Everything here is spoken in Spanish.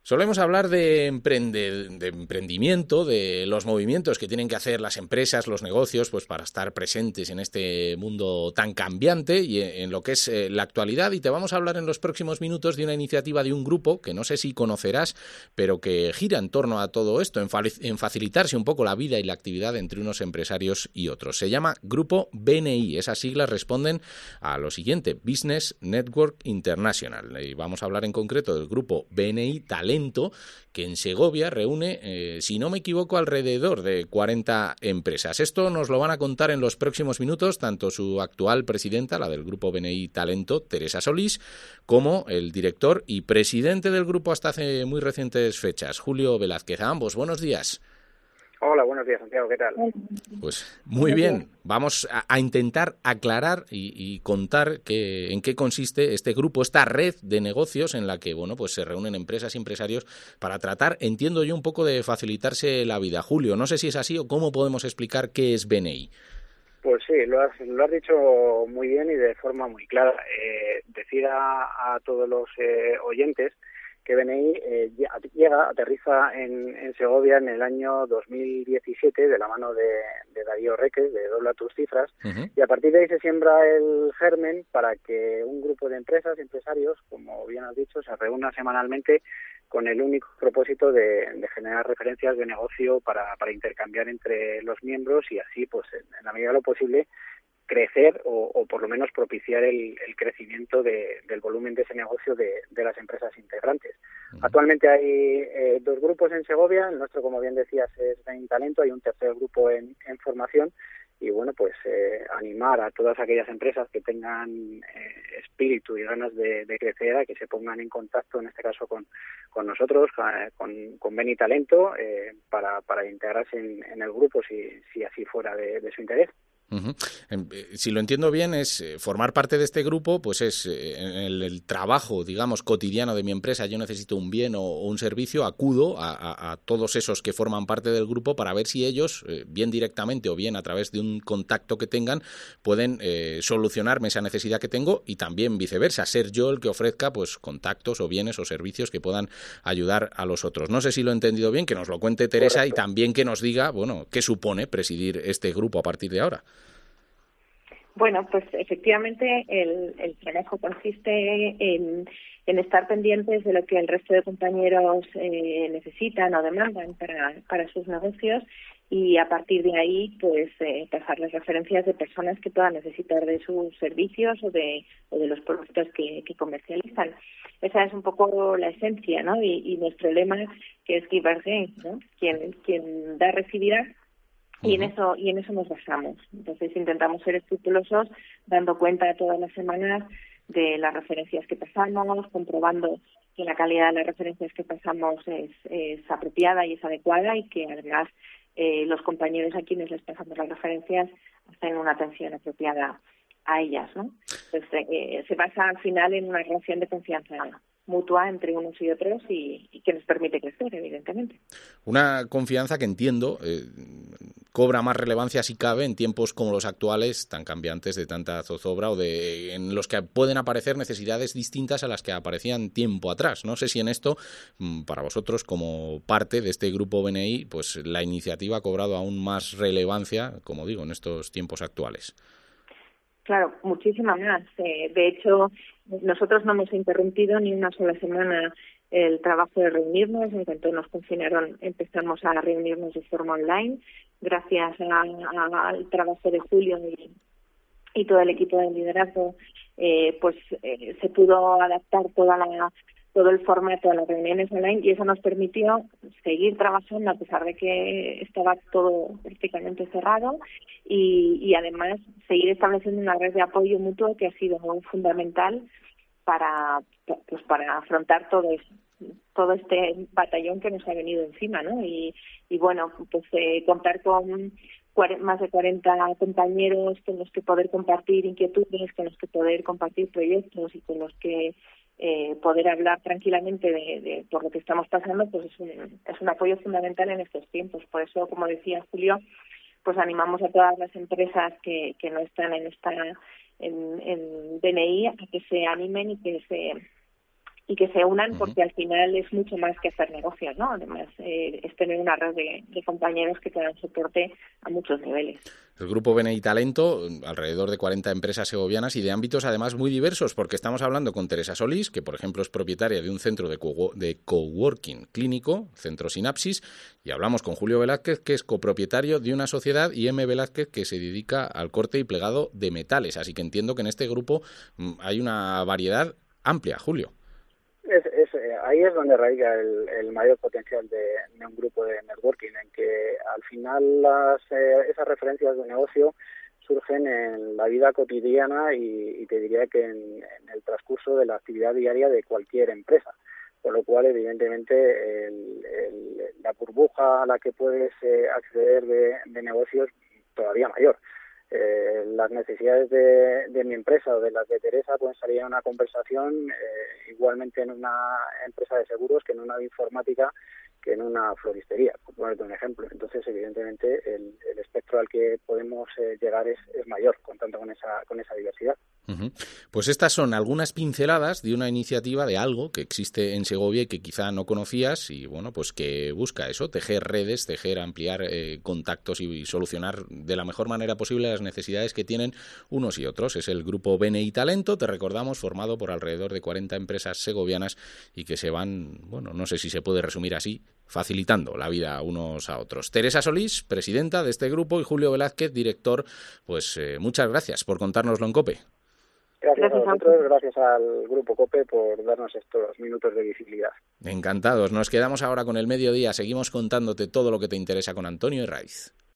Solemos hablar de emprendimiento, de los movimientos que tienen que hacer las empresas, los negocios, pues para estar presentes en este mundo tan cambiante y en lo que es la actualidad. Y te vamos a hablar en los próximos minutos de una iniciativa de un grupo que no sé si conocerás, pero que gira en torno a todo esto, en facilitarse un poco la vida y la actividad entre unos empresarios y otros. Se llama Grupo BNI. Esas siglas responden a lo siguiente: Business Network International. Y vamos a hablar en concreto del Grupo BNI Talento, que en Segovia reúne, si no me equivoco, alrededor de 40 empresas. Esto nos lo van a contar en los próximos minutos tanto su actual presidenta, la del Grupo BNI Talento, Teresa Solís, como el director y presidente del grupo hasta hace muy recientes fechas, Julio Velázquez. A ambos, buenos días. Hola, buenos días, Santiago, ¿qué tal? Pues muy bien, vamos a intentar aclarar y contar en qué consiste este grupo, esta red de negocios en la que, bueno, pues se reúnen empresas y empresarios para tratar, entiendo yo, un poco de facilitarse la vida. Julio, no sé si es así o cómo podemos explicar qué es BNI. Pues sí, lo has dicho muy bien y de forma muy clara. Decir a todos los oyentes que BNI aterriza en Segovia en el año 2017 de la mano de Darío Reques, de Dobla tus cifras, y a partir de ahí se siembra el germen para que un grupo de empresas y empresarios, como bien has dicho, se reúna semanalmente con el único propósito de generar referencias de negocio para intercambiar entre los miembros y así, pues en la medida de lo posible, crecer o por lo menos propiciar el crecimiento del volumen de ese negocio de las empresas integrantes. Actualmente hay dos grupos en Segovia, el nuestro, como bien decías, es BNI Talento, hay un tercer grupo en formación y bueno, pues animar a todas aquellas empresas que tengan espíritu y ganas de crecer a que se pongan en contacto, en este caso con nosotros, con BNI Talento, para integrarse en el grupo si así fuera de su interés. Uh-huh. Si lo entiendo bien, es formar parte de este grupo, pues es el trabajo, digamos, cotidiano de mi empresa. Yo necesito un bien o un servicio, acudo a todos esos que forman parte del grupo para ver si ellos, bien directamente o bien a través de un contacto que tengan, pueden solucionarme esa necesidad que tengo y también viceversa, ser yo el que ofrezca pues contactos o bienes o servicios que puedan ayudar a los otros. No sé si lo he entendido bien, que nos lo cuente Teresa. Correcto. Y también que nos diga, bueno, qué supone presidir este grupo a partir de ahora. Bueno, pues efectivamente el trabajo consiste en estar pendientes de lo que el resto de compañeros necesitan o demandan para sus negocios y a partir de ahí pues pasar las referencias de personas que puedan necesitar de sus servicios o de los productos que comercializan. Esa es un poco la esencia, ¿no? Y nuestro lema que es Give or Gain, ¿no? Quien da recibirá. Y en eso nos basamos. Entonces intentamos ser escrupulosos, dando cuenta todas las semanas de las referencias que pasamos, comprobando que la calidad de las referencias que pasamos es apropiada y es adecuada y que además los compañeros a quienes les pasamos las referencias hacen una atención apropiada a ellas, ¿no? Entonces se basa al final en una relación de confianza mutua entre unos y otros y que nos permite crecer, evidentemente. Una confianza que entiendo cobra más relevancia si cabe en tiempos como los actuales, tan cambiantes, de tanta zozobra o en los que pueden aparecer necesidades distintas a las que aparecían tiempo atrás. No sé si en esto, para vosotros como parte de este grupo BNI, pues la iniciativa ha cobrado aún más relevancia, como digo, en estos tiempos actuales. Claro, muchísima más. De hecho, nosotros no hemos interrumpido ni una sola semana el trabajo de reunirnos. En cuanto nos confinaron, empezamos a reunirnos de forma online. Gracias al trabajo de Julio y todo el equipo de liderazgo, se pudo adaptar todo el formato de las reuniones online y eso nos permitió seguir trabajando a pesar de que estaba todo prácticamente cerrado y además seguir estableciendo una red de apoyo mutuo que ha sido muy fundamental para afrontar todo este batallón que nos ha venido encima, ¿no? Y bueno, pues contar con más de 40 compañeros con los que poder compartir inquietudes, con los que poder compartir proyectos y con los que poder hablar tranquilamente de por lo que estamos pasando, pues es un apoyo fundamental en estos tiempos. Por eso, como decía Julio, pues animamos a todas las empresas que no están en BNI a que se animen que se unan, porque al final es mucho más que hacer negocios, ¿no? Además, es tener una red de compañeros que te dan soporte a muchos niveles. El grupo BNI Talento, alrededor de 40 empresas segovianas y de ámbitos además muy diversos, porque estamos hablando con Teresa Solís, que por ejemplo es propietaria de un centro de coworking clínico, Centro Sinapsis, y hablamos con Julio Velázquez, que es copropietario de una sociedad, IM Velázquez, que se dedica al corte y plegado de metales. Así que entiendo que en este grupo hay una variedad amplia, Julio. Ahí es donde radica el mayor potencial de un grupo de networking, en que al final esas referencias de negocio surgen en la vida cotidiana y te diría que en el transcurso de la actividad diaria de cualquier empresa, con lo cual evidentemente la burbuja a la que puedes acceder de negocios todavía mayor. Las necesidades de mi empresa o de las de Teresa pueden salir en una conversación igualmente en una empresa de seguros que en una de informática, que en una floristería, por ponerte un ejemplo. Entonces, evidentemente, el espectro al que podemos llegar es mayor, contando con esa diversidad. Uh-huh. Pues estas son algunas pinceladas de una iniciativa, de algo que existe en Segovia y que quizá no conocías, y bueno, pues que busca eso, tejer redes, ampliar contactos y solucionar de la mejor manera posible las necesidades que tienen unos y otros. Es el grupo BNI Talento, te recordamos, formado por alrededor de 40 empresas segovianas y que se van, bueno, no sé si se puede resumir así, facilitando la vida unos a otros. Teresa Solís, presidenta de este grupo, y Julio Velázquez, director, pues muchas gracias por contárnoslo en COPE. Gracias a vosotros, gracias al Grupo COPE por darnos estos minutos de visibilidad. Encantados. Nos quedamos ahora con el mediodía. Seguimos contándote todo lo que te interesa con Antonio Herraiz.